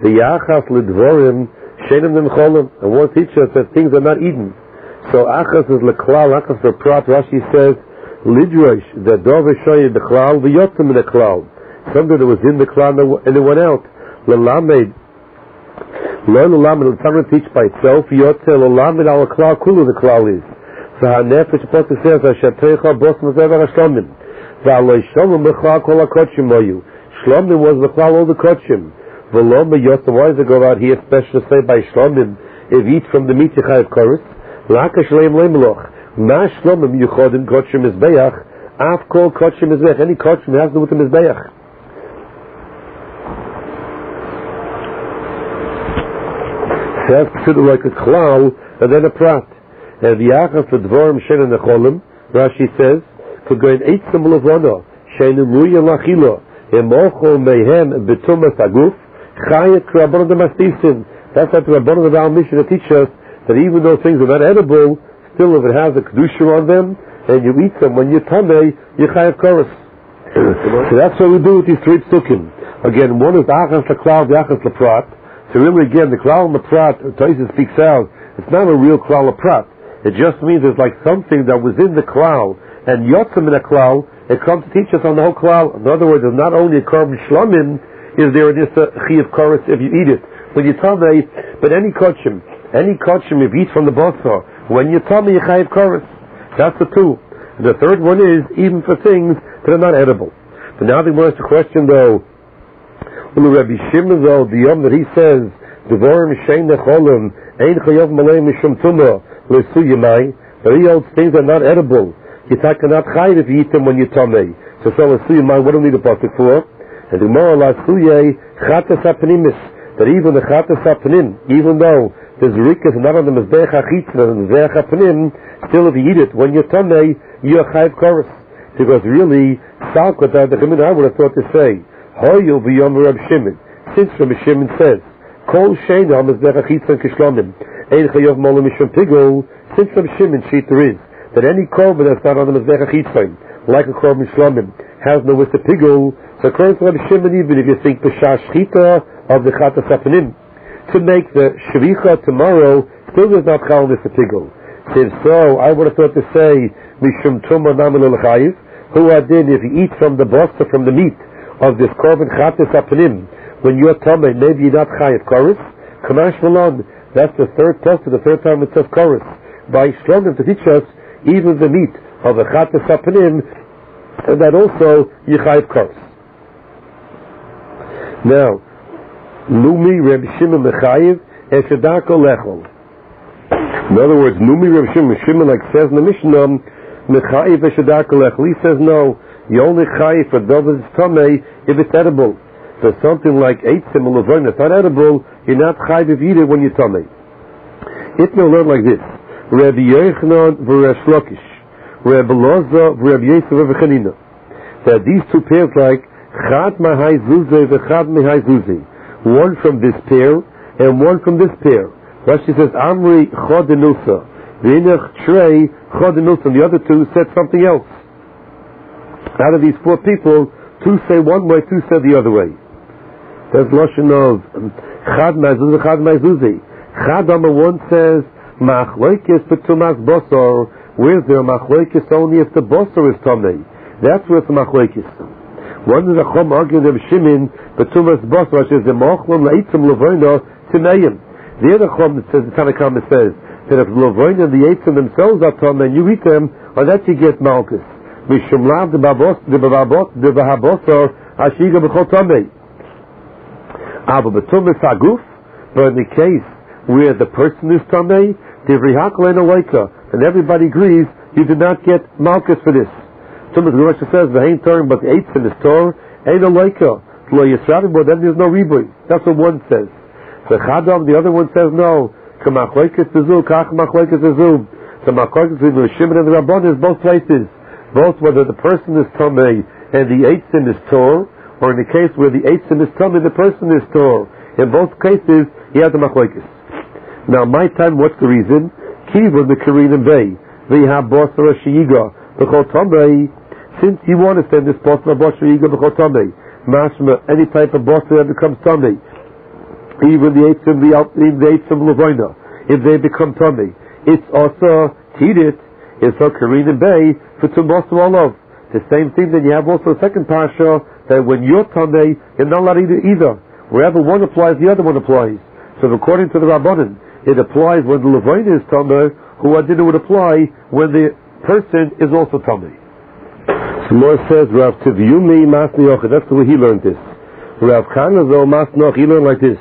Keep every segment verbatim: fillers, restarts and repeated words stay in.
The Yachas Lidvorim Shenim Nemcholim, and one teacher that things are not eaten. So Achas is Leklal, Achas for Prat. Rashi says Lidrosh the Dove Shoy Bechlal v'Yotzim in the Klal. Something that was in the Klal and it went out. Lelamed, Lo Lelamed. Someone teach by itself. Yotze Lelamed al Klal Kulu the Klal is. So HaNefesh Apostle says Hashatecha Bos Mazever Hashlomim. V'Aloi Shlomim Bechlal Kol HaKotshim Moyu. Shlomim was Bechlal all the Kotshim. V'Lo Meyotze. Why does it go out here especially say by Shlomim? If eat from the meat Yechayev Korus. Laka Shleim Leimeloch. Ma Shlomim Yuchodim Kotshim Mizbeach. Af Kol Kotshim Mizbeach. Any Kotshim has to do with the Mizbeach. That's considered like a klal and then a prat. And the Yachas the Dvorim Shein and Necholim, Rashi says, could go in eight symbol of Rana, Shein Muya Lachilo, Emocho Mehem Betumas Aguf, Chayet Rabban the Mastisin. That's what the Rabban of our mission to teach us that even though things are not edible, still if it has a kedusha on them and you eat them when you're tamei, you chayav koros. So that's what we do with these three psukim. Again, one is Achas LaKlal, the Achas LaPrat. So really, again, the klal and the prat, Taisa speaks out, it's not a real klal or prat. It just means it's like something that was in the klal, and yotzim in a klal, it comes to teach us on the whole klal. In other words, it's not only a korban shlomim, is there just a chiyav koros if you eat it. When you tamei, but any kotchim, any kotchim if you eat from the basar, when you tamei, you chayav koros. That's the two. And the third one is, even for things that are not edible. But now they want us to question though, Rabbi Shimon though, the yom that he says, Devorim Shein Necholim, Ein Chayav Malay Mishum Tumah, Lesu Yemai, but he holds things are not edible. You cannot hide if you eat them when you tamei. So so Lesu Yemai, what do we need a pasuk for? And the Gemara Lasuye Chatas HaPnimis, that even the Chatas HaPnim, even though there's rikas not on the Mizbeach HaChitzna and the Mizbeach HaPnim, still if you eat it when you tamei, you're chayav koros. Because really, Salkot, the Gemara I would have thought to say, Hoyul v'yom Reb Shimon. Since Reb Shimon says, Kol sheina mizbeach hachitzon kishlomim, ein chayav molim mishum pigul. Since Reb Shimon sheet there is that any korban that's not on the mizbeach hachitzon, like a korban shlomim, has no with the pigul. So according to Reb Shimon, even if you think b'shah shchita of the chatas hapanim, to make the shvicha tomorrow, still does not chal with the pigul. If so, I would have thought to say mishum tumah namel l'chayiv. Who adin if you eat from the bosta from the meat of this korban chatas hapanim, when you're tamei, maybe you're not chayav koros. Kamash malon, that's the third test, the third time it says koros. By Shlomim to teach us even the meat of the chatas hapanim, and that also you chayav koros. Now, Numi Reb Shimon mechayiv eshadako lechol. In other words, Numi Reb Shimon, Shimon like says in the Mishnah, mechayiv eshadako lechol. He says no. You only chayiv for double tamei if it's edible. So something like eitzim or levoin that's not edible, you're not chayiv if you eat it when you're tamei. It may learn like this: Rabbi Yochanan v'Resh Lakish, Rabbi Loza v'Rabbi Yosef v'Chanina. That these two pairs like chad mahai zuze v'chad mahai zuze, one from this pair and one from this pair. Rashi says Amri chodenusa, v'inach trei chodenusa, and the other two said something else. Out of these four people, two say one way, two say the other way. There's Lashon of Chad Ma'zuzi, Chad Ma'zuzi. Chad number one says, Machloikis betumas bosor. Where's there Machloikis only if the bosor is tamei? That's where it's Machloikis. One is a Chom arguing of Shimon, betumas bosor, which is the Machlom Leitzim Levoina Timeim. The other Chom that says, the Tanakhama says, that if Levoina and the Eitzim themselves are tamei and you eat them, or that you get Malchus. Mishum lav de babos de babos de bahabosor ashiga b'chol tamei. Ava betumas haguf, but in the case where the person is tamei, divrei hakol ein aloika, and everybody agrees, you do not get malchus for this. Tumas Gemara says v'hein torim, but the eitzim is tor ein aloika. Lo yisradim, but then there's no riboy. That's what one says. The chadam, the other one says no. Kamachloikis bezu, kach machloikis bezu. The machloikis between the Shimon and the Rabban is both places. Both whether the person is tamei and the eitzim is tor, or in the case where the eitzim is tamei, the person is tor. In both cases, he has a machlokes. Now, my time, what's the reason? Kivun the Korean Bay, they have bosra shiyiga b'chol tamei. Since you understand this bosra bosra shiyiga b'chol tamei, mashma any type of bosra that becomes tamei, even the eitzim, the even the eitzim levoina, if they become tummy, it's also tidit, it's a karin and bay for tumosu olav. The same thing that you have also a second pasha that when you're tummy, you're not allowed to eat it either. Wherever one applies, the other one applies. So according to the Rabbanan, it applies when the levoina is tummy, who I didn't would apply when the person is also tummy. More says Rav Tivyumi Masni Yochid. That's the way he learned this. Rav Chanazo Masnoch, he learned like this: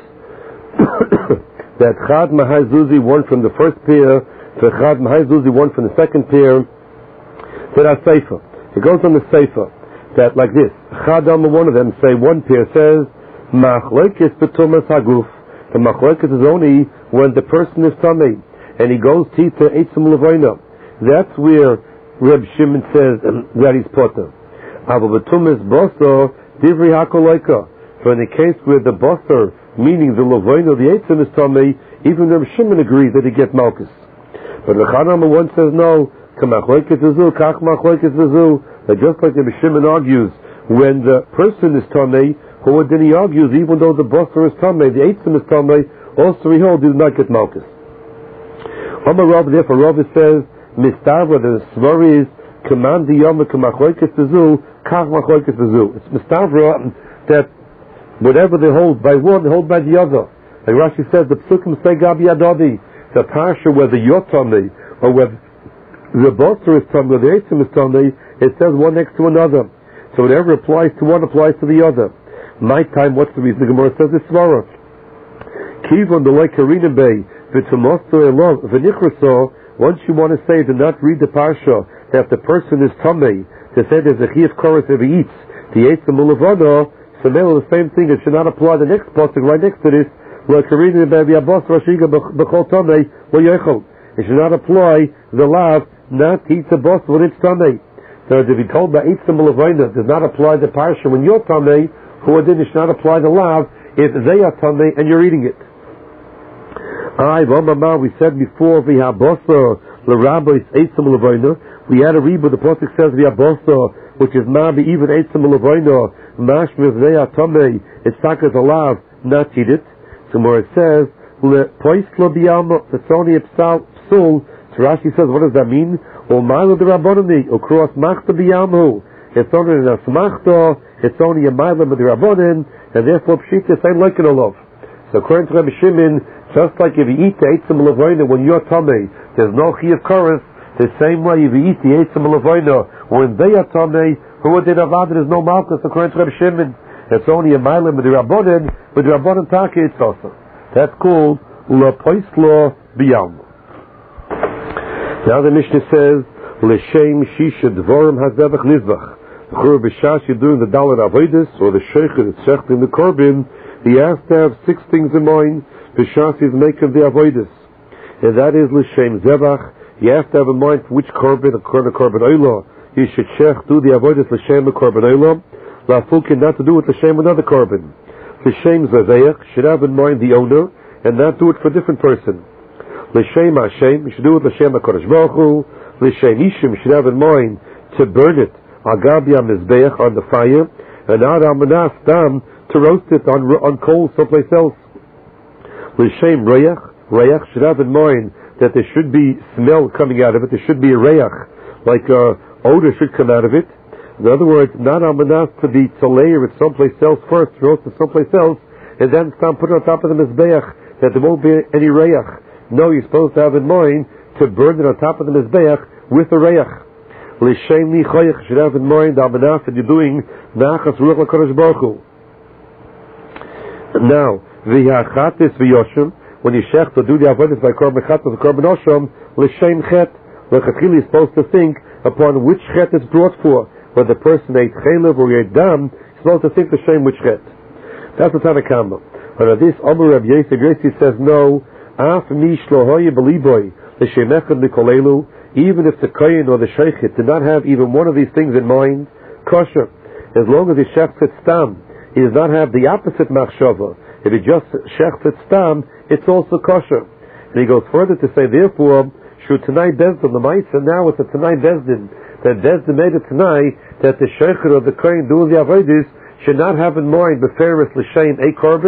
that Chad Mahai Zuzi, one from the first pair, to Chad Mahai Zuzi, one from the second pair. That are Sefer. It goes on the Sefer that like this: Chad Amma, one of them, say one pair says Machlokes Betumas Haguf. The Machlokes is only when the person is tummy, and he goes to Eitzim Levoina. That's where Reb Shimon says that he's potter. Ava betumas boser divrei hakoloika. For in the case where the boser, meaning the levoino, the eitzim is tummy, even Reb Shimon agrees that he gets malchus. But the Chanama one says no. Kamachloikes vizu, kach machloikes vizu. That just like Reb Shimon argues, when the person is tummy, who then he argues even though the boser is tummy, the eitzim is tummy, also he holds he does not get malchus. Amar Rav, therefore Rav says, Mistavra, the svar is command the yom k'machloikes vizu, kach machloikes vizu. It's mistavra that whatever they hold by one, they hold by the other. Like Rashi says, the psukim say gabi adodi. The parsha whether you're tummy or whether the boser is tummy or the eitzim is tummy, it says one next to another. So whatever applies to one applies to the other. My time, what's the reason? The Gemara says it's svara. Kivon the like karina bay v'tumosto elov v'nichraso. Once you want to say, do not read the parsha that the person is tummy, to say there's a chiyuv chorus if he eats the eitzim ulavada, so now the same thing, it should not apply the next pasuk right next to this, it should not apply the lav, not to eat the boss when it's tummy. So if he told by eitzim ulavada does not apply the parsha when you're tummy, who then it should not apply the lav if they are tummy and you're eating it. I, we said before, we had bosa, the rabbis, eitzim levoina. We had a read, but the pasuk says we have bosa, which is maybe even eitzim levoina, mashmiv veya tamei, it's takas alav, not eat it. So more it says, le poislo biyama, it's only a psal, psul. So Rashi says, what does that mean? O milo de rabbanani, o cross machta biyamu. It's only an asmachta, it's only a milo de rabbanan, and therefore pshita ain't like it a love. So according to Rabbi Shimon, just like if you eat the eitzim levoina when you're tummy, there's no chiyuv chorus. The same way if you eat the eitzim levoina when they are tummy, who did avad, there's no malchus. According to Rabbi Shimon, it's only a mailim with the rabbanon, with the rabbanon taka it's also. That's called la poislo biyam. Now the Mishnah says l'shem shisha dvorim hazevach nizbach. The chur b'shash you're doing the dalet avodas or the sheikh that's shechting the korban, he has to have six things in mind. B'shas is making the avodas, and that is l'shem zevach. You have to have in mind for which korban, according to korban olah, you should shech do the avodas l'shem the korban olah. La'fukin not to do it l'shem another korban. L'shem zaveach should have in mind the owner and not do it for a different person. L'shem Hashem, you should do it l'shem HaKadosh Baruch Hu. L'shem Ishim should have in mind to burn it agabi mizbeach on the fire, and ad amanas dam to roast it on on coals someplace else. L'shem reyach, reyach should have in mind that there should be smell coming out of it. There should be a reyach, like uh, odor should come out of it. In other words, not amanas to be to layer it someplace else first, roast it someplace else, and then start put it on top of the mizbeach that there won't be any reyach. No, you're supposed to have in mind to burn it on top of the mizbeach with a reyach. L'shem nichoyach should have in mind the amanas that you're doing nachas ruach l'kadosh baruch Hu. Now, v'yachatis v'yoshim, when you shech to do the avodas by korban chatas or korban osham, l'shem chet, l'chatchili is supposed to think upon which chet is brought for. Whether the person ate chaylev or ate dam, he's supposed to think the same which chet. That's the Tanakama. But on this, Amar Rav Yosef, Yosef says no. Af nish lo hoye beliboy l'shem echad mikolelu. Even if the kohen or the sheikhet did not have even one of these things in mind, kosher. As long as he shechts it stam, he does not have the opposite machshava. If he just shechts it stam, it's also kosher. And he goes further to say, therefore, should tonight bezdin the ma'isa, now it's a tonight bezdin. That bezdin made it tonight that the sheikhet or the kohen doing the avodas should not have in mind beferis l'shem a korban,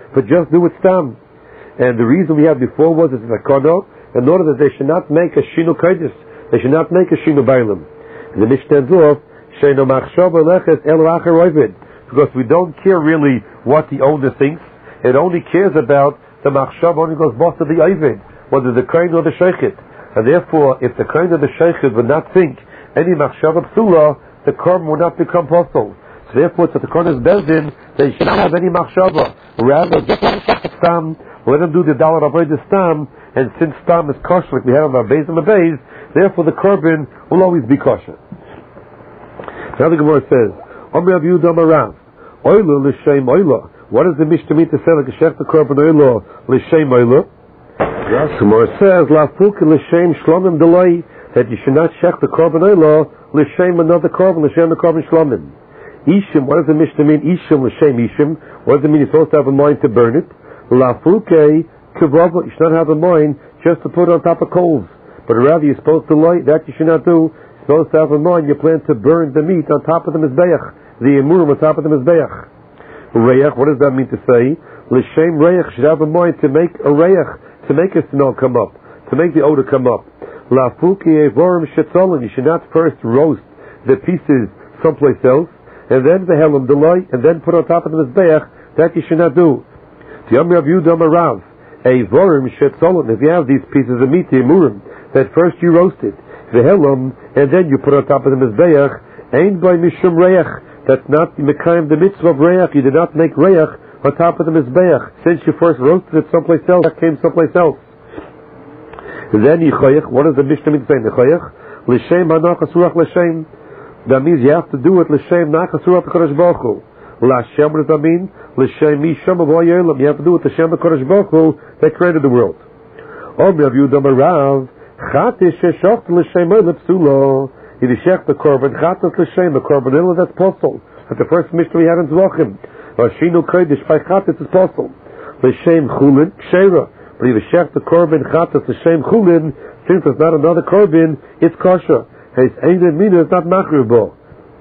but just do it stam. And the reason we had before was it's a kono, in order that they should not make a shinu kodesh, they should not make a shinu bailim. And the Mishnah ends off, sheino machshava lechet el racher oived, because we don't care really what the owner thinks. It only cares about the machshava, only goes both to the oived, whether the kohen or the sheikhit. And therefore, if the kohen or the sheikhit would not think any machshava psula, the korban would not become possible. So therefore, to the kohen's bezdin, they should not have any machshava. Rather, just let them stam, let them do the dalar avodah stam, and since stam is kosher, like we have on our beis and the beis, therefore the korban will always be kosher. Now the Gemara says, Omer Rav Yehuda Amar Rav, Oilo l'shem oilo. What does the Mishnah mean to say like a shech the korban oilo l'shem oilo? Yes. The Gemara says, La'fuk l'shem shlomim delay, that you should not shech the korban oilo l'shem another korban, l'shem the korban shlomim. Ishim, what does the Mishnah mean? Ishim l'shem ishim. What does it mean? You're supposed to have a mind to burn it. La'fuke kivava, you should not have a mind just to put it on top of coals. But rather you're supposed to light, that you should not do. You're supposed to have a mind, you plan to burn the meat on top of the mizbeach, the emurim on top of the mizbeach. Reyach, what does that mean to say? L'shem reyach, should have a mind to make a reyach, to make a smell come up, to make the odor come up. La'fuke evorim shetzolin, you should not first roast the pieces someplace else, and then the helam delay, and then put on top of the mizbeach, that you should not do. The Amr Rav Yehuda Amar Rav, a vorim shetzolin, if you have these pieces of meat, the emurim, that first you roast it, the helam, and then you put on top of the mizbeach, ain't by mishum reyach, that's not the mekayim the mitzvah of reyach, you did not make reyach on top of the mizbeach, since you first roasted it someplace else, that came someplace else. Then yichayach, what does the Mishnah mean to say? Yichayach, l'shem hanachas ruach l'shem, that means you have to do it l'shem nachas ruach l'kodesh baruch hu. L'Hashem, what does that mean? L'shem misham avoyelam, you have to do it l'shem l'kodesh baruch hu that created the world. Omer Rav Yehuda Amar Rav, chatis sheshocht l'shem oila psulo, if you shech the korban chatas l'shem, the korban oila, that's possible. At the first Mishnah we had in Zvachim, Shinu kodesh by chatas is possible. L'shem chulin kshera, but if you shech the korban chatas l'shem chulin, since it's not another korban, it's kosher. It's ain't mina, it's not machribo.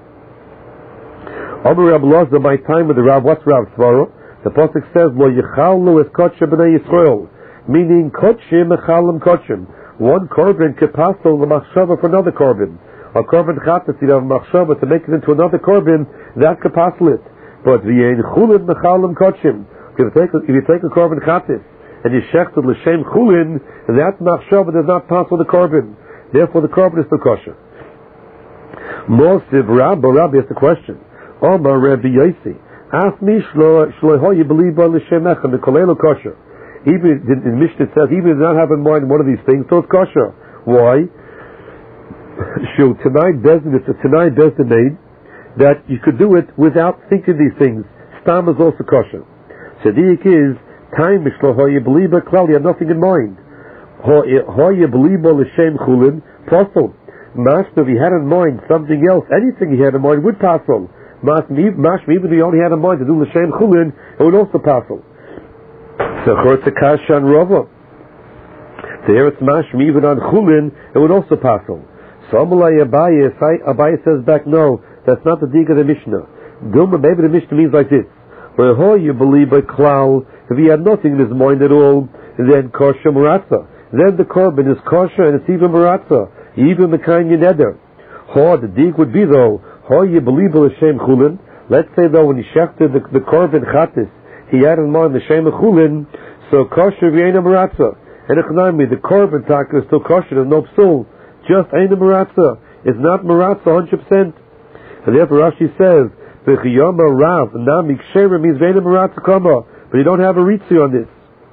Omer Rab Loza, my time with the Rav, what's Rav Svaro? The pasuk says, Lo yichal lo es kotshim b'nei Yisrael, meaning kotshim echalim kotshim. One korban could pass on the machshava for another korban. A korban chatas, you have a machshava to make it into another korban, that could pass it. But v'yein chulin mechalim kotshim. If you take a, if you take a korban chatas and you shechted l'shem chulin, that machshava does not pass on the korban. Therefore, the korban is still kosher. Mosiv Rabba, Rabbi asks the question. Omar Rabbi Yossi, ask me shlo shlo you believe by l'shem echem the kolelo kosher. Even in, in Mishnah it says even if you don't have in mind one of these things, so it's kosher. Why? So tonight doesn't it's a tonight doesn't made that you could do it without thinking these things. Stam is also kosher. Tzaddik is time shlo you believe by klal, you have nothing in mind. Ho you believe by l'shem chulin possible. Mashma, if he had in mind something else, anything he had in mind would pass on. Mashma, even if he only had in mind to do l'shem chulin, it would also pass on. So chortz kasha and rava. There it's mashma, even on chulin, it would also pass on. So Amalai Abaye, Abaye says back, no, that's not the dig of the Mishnah. Dilma, maybe the Mishnah means like this. Where you believe by klal, if he had nothing in his mind at all, then kosher maratza. Then the korban is kosher and it's even maratza. Even the kind you nether. Ho, the dig would be though, ho you believe in the Shem Chulin. Let's say though when he shechted the, the korban chatis, he had in mind the Shem Chulin, so kosher v'yein maratza. And echnami, the korban taka is still kosher, there's no psul. Just ain't maratza. It's not maratza one hundred percent. And therefore Rashi says, v'chiyama rav, nami kshera means v'yein maratza kama. But you don't have a ritzi on this.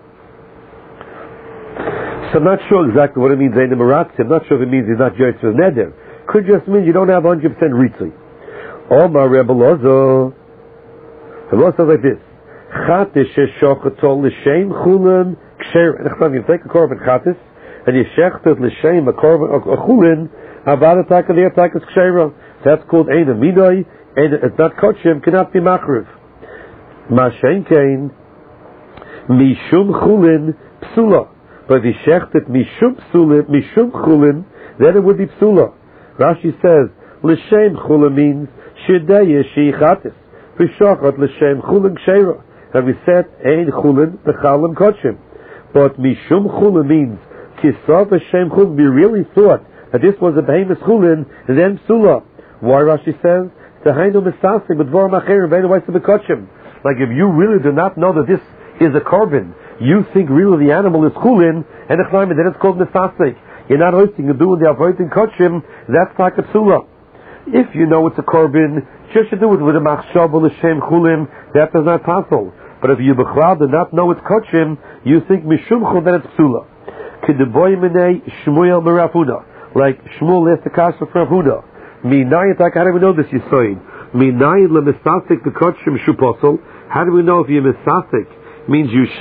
So I'm not sure exactly what it means, Ein Maratzi. I'm not sure if it means he's not Yosef Neder. Could just mean you don't have one hundred percent Ritzi. Omar Rebbe Lozo. The Lozo says like this. Chatis sheshochetol l'shem chulin ksher. And you take a korban chatis, and you shechtet l'shem a korban a chulin, avada taka the attack is kshera. That's called Ein Aminoi, and it's not kosher, cannot be machriv. Mashen kein, mishum chulin psula. But if he shechtet mishum psulin, mishum chulin, then it would be psula. Rashi says, l'shem chulin means shidei yeshi chatis, v'shachat l'shem chulin kshera. that we said ein chulin bechalim kochim. But mishum chulin means kisav Hashem chulin. We really thought that this was a behemoth chulin and then psula. Why Rashi says tehainu misasik b'dvar macherim ve'enu v'ayis b'kochim. Like if you really do not know that this is a korban, you think really the animal is chulin and the climate, then it's called misasik. You're not hosting and doing the avoiding kochim. That's like a psula. If you know it's a korban, just to do it with a machshav l'shem chulin, that is not possible. But if you b'chlal do not know it's kochim, you think mishum chul, then it's psula. K'deboy minei Shmuel m'Rav Huda, like Shmuel asked the kasha from Huda. Minayin, how do we know this yisoid? Minayin lemisasik b'kochim shuposel. How do we know if you're misasik means you